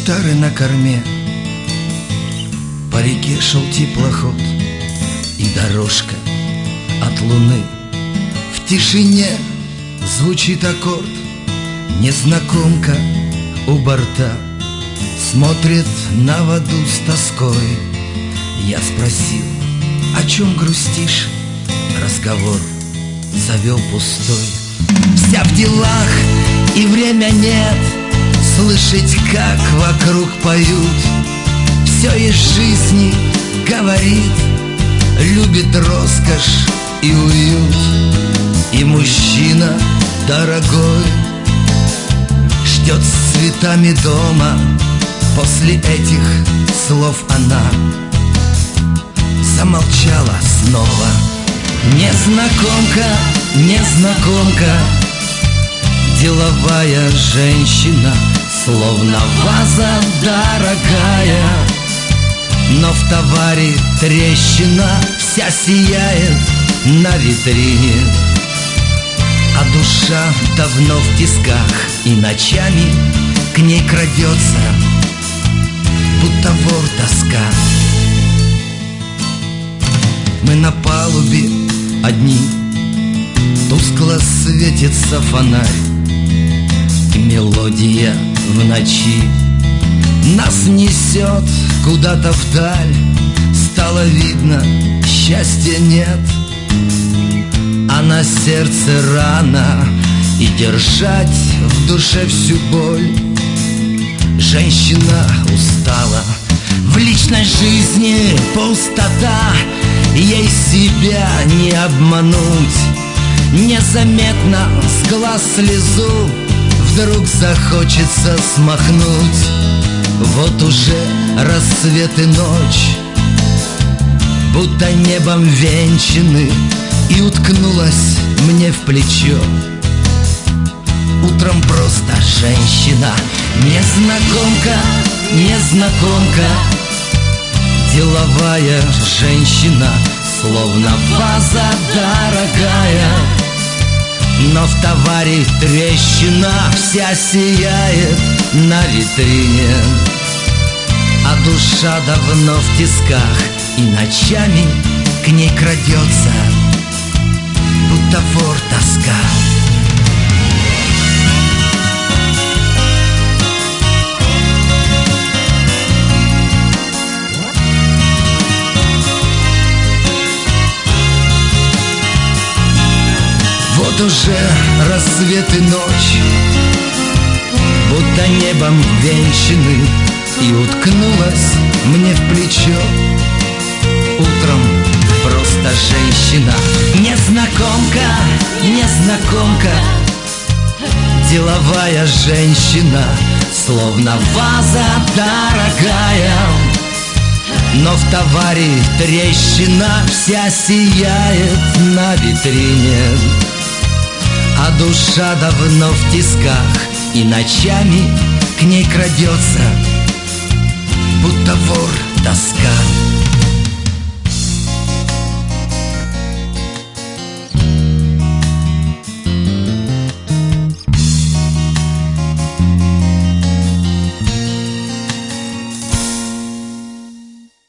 Тары на корме, по реке шел теплоход, и дорожка от луны. В тишине звучит аккорд, незнакомка у борта смотрит на воду с тоской. Я спросил, о чем грустишь? Разговор завел пустой. Вся в делах, и время нет слышать, как вокруг поют. Все из жизни говорит, любит роскошь и уют. И мужчина дорогой ждет с цветами дома. После этих слов она замолчала снова. Незнакомка, незнакомка, деловая женщина, словно ваза дорогая, но в товаре трещина, вся сияет на витрине. А душа давно в тисках, и ночами к ней крадется, будто вор тоска. Мы на палубе одни, тускло светится фонарь, и мелодия в ночи нас несет куда-то вдаль. Стало видно, счастья нет, а на сердце рана, и держать в душе всю боль. Женщина устала, в личной жизни пустота, ей себя не обмануть. Незаметно с глаз слезу вдруг захочется смахнуть. Вот уже рассвет и ночь будто небом венчаны, и уткнулась мне в плечо утром просто женщина. Незнакомка, незнакомка, деловая женщина, словно ваза дорогая, но в товаре трещина, вся сияет на витрине. А душа давно в тисках, и ночами к ней крадется, будто вор тоска. Вот уже рассвет и ночь будто небом венчаны, и уткнулась мне в плечо утром просто женщина. Незнакомка, незнакомка, деловая женщина, словно ваза дорогая, но в товаре трещина, вся сияет на витрине. А душа давно в тисках, и ночами к ней крадется,